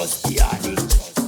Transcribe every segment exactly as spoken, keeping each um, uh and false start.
Costiani.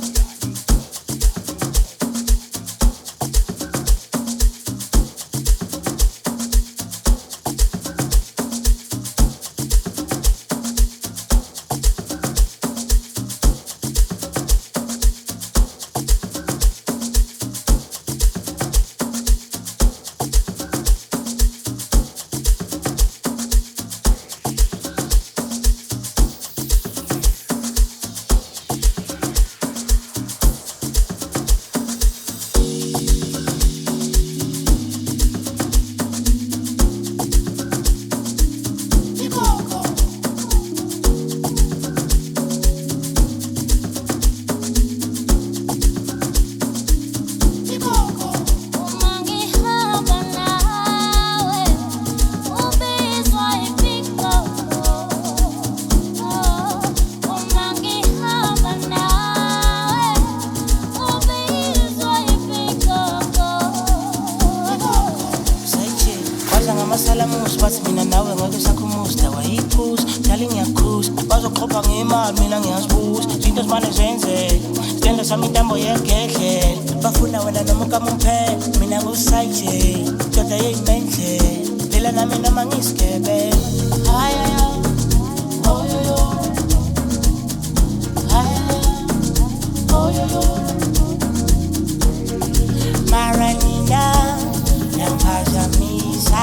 Salamus bathi mina nawe ngeke sakhumusta wayiphuza dala ngiyakhuza bazoqhopha ngemali mina ngiyazibuza izinto zimane zenzeka sitenda sami intambo yegedlela bafuna wena noma ukamuphela mina ngusayije ndoda yeyimendlela phela nami noma ngisigebe haya oyoyo haya oyoyo Maranina naphazamisa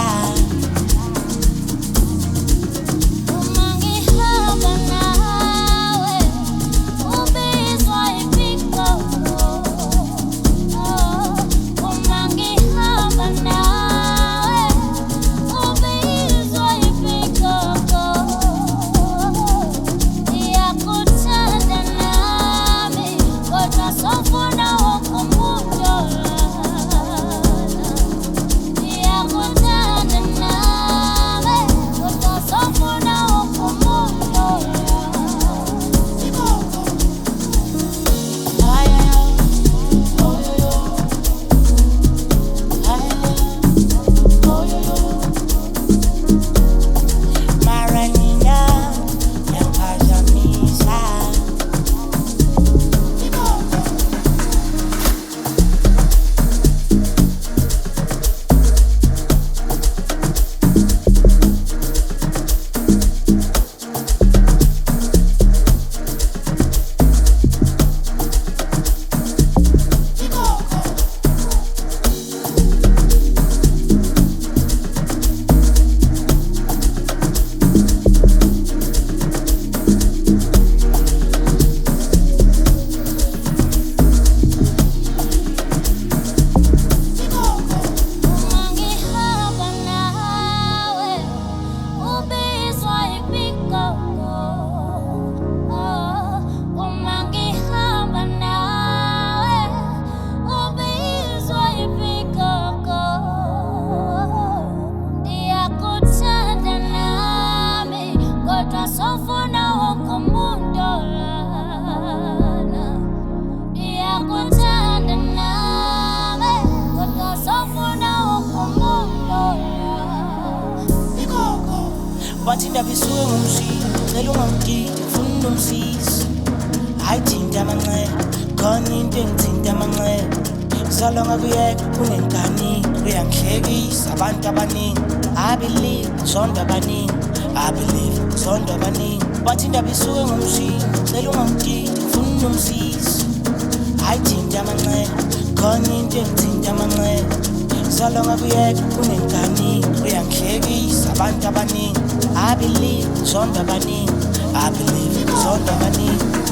Bathi ndabisuke ngumshini cela ungamgidi ufuna unomsisi hayi thinta amanxeba khona into engithinta amanxeba salonga kuyeka kunengane uyangihlekisa abantu abaningi I believe sonto abaningi I believe sonto abaningi bathi ndabisuke ngumshini cela ungamgidi ufuna unomsisi hayi thinta amanxeba khona into engithinta amanxeba salonga kuyeka kunengane uyangihlekisa abantu abaningi I believe sonto abaningi I believe sonto abaningi